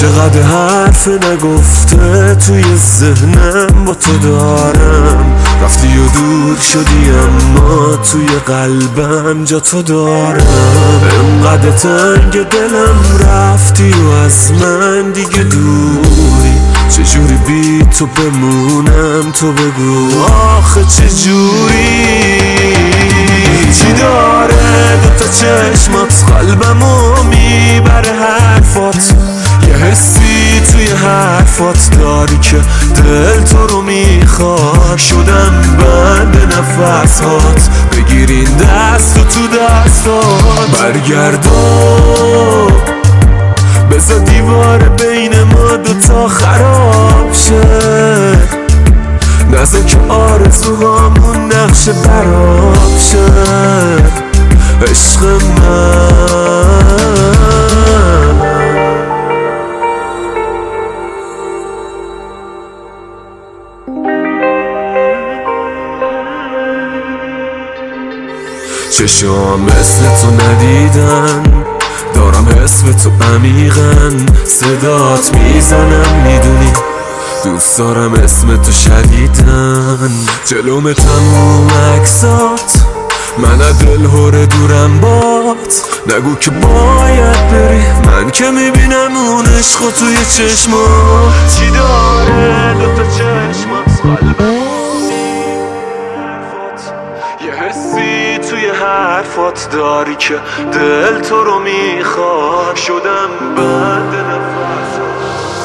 چقدر حرف نگفته توی ذهنم با تو دارم. رفتی و دور شدی اما توی قلبم جا تو دارم. انقدر تنگ دلم رفتی و از من دیگه دوری. چجوری بی تو بمونم تو بگو آخه چجوری؟ چی داره دوتا چشمات قلبمو میبره حرفات؟ یه حسی توی حرفات داری که دل تو رو میخواد. شدم بند نفسات بگیرین دست و تو دستات. برگردم بذار دیوار بین ما دوتا خراب شه. نذار که آرزوهامون نقش براب شه. عشق من چشم مثل تو ندیدن، دارم حس به تو عمیقاً. صدات میزنم میدونی دوست دارم اسم تو شدیدن. جلوم تموم عکسات من از دل هره دورم بات. نگو که باید بری من که میبینم اون عشقو توی چشمات. چی داره دوتا چشمات قلبم یه حسی توی حرفات داری که دل تو رو میخواد. شدم بند نفسات.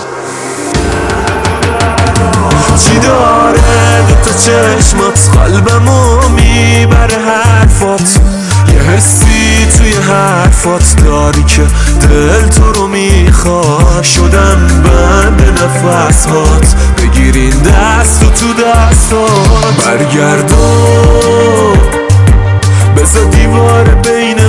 چی داره دوتا چشمات قلبمو میبره حرفات؟ یه حسی توی حرفات داری که دل تو رو میخواد. شدم بند نفسات بگیرین دست و تو دستات. برگردم بذار دیوار بین